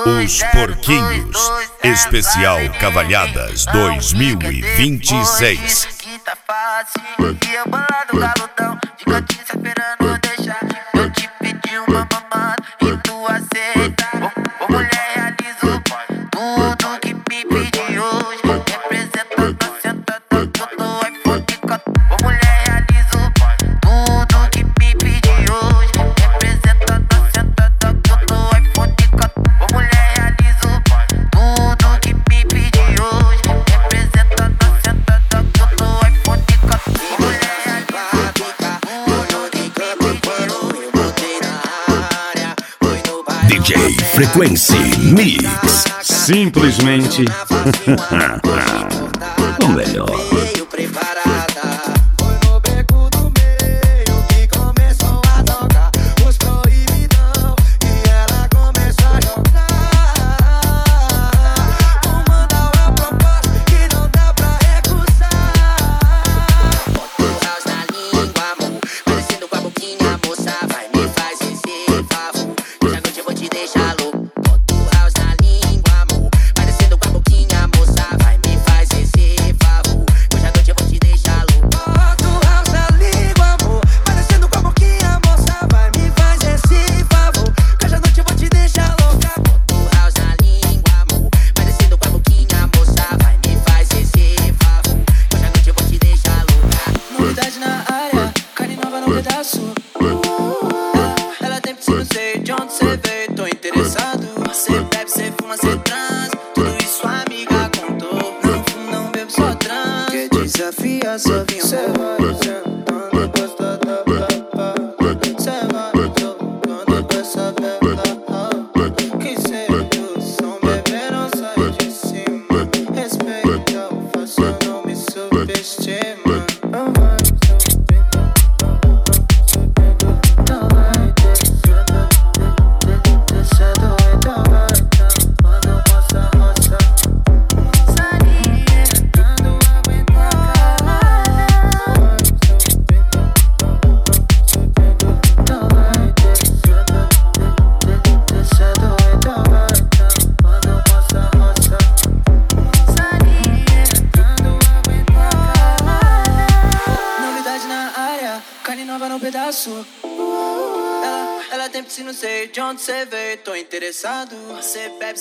Os Porquinhos, especial Cavalhadas 2026. Que tá fácil, e eu bolado galudão, gigante esperando deixar. Eu te pedi uma mamada e tu aceita. Ô mulher, realizo tudo que me pedi hoje. Representando a sentada do iPhone 14. Ô mulher, realizo tudo que me pedi hoje. Representando a sentada do iPhone 14. Ô mulher, realizo tudo que me pedi hoje. Representando a sentada do iPhone 14. Ô mulher, realizo DJ Frequency Mix. Simplesmente o melhor. Veio preparada. Foi no beco do meio que começou a tocar os proibidão e ela começou a jogar. Vou mandar uma proposta que não dá pra recusar. Bota o house na língua, amor, parecendo com a boquinha, moça, vai me faz esse favor. Hoje à noite eu vou te deixar louco. Bota o house na língua, amor, parecendo com a boquinha, moça, vai me faz esse favor. Hoje à noite eu vou te deixar louco. Bota o house na língua, amor, parecendo com a boquinha, moça, vai me faz esse favor. Hoje à noite eu vou te deixar louca. Bota o house na língua, amor, parecendo com a boquinha, moça, vai me faz esse favor. Hoje à noite eu vou te deixar louca. novidade na área, carne nova no pedaço. Ela tem piscina, sei de onde cê veio, tô interessado. Cê bebe, cê fuma, cê trans, tudo isso a amiga contou. Não fumo, não bebo, só trans. Quer desafiar, só vinha. Cê vai sentando, gosta da papa. Cê vai jogando pra essa bela. Que sedução, bebê, não sai de cima. Respeita o faço, não me subestima. Novidade na área, carne nova no pedaço. Ela tem piscina, sei de onde cê veio, tô interessado. Cê bebe.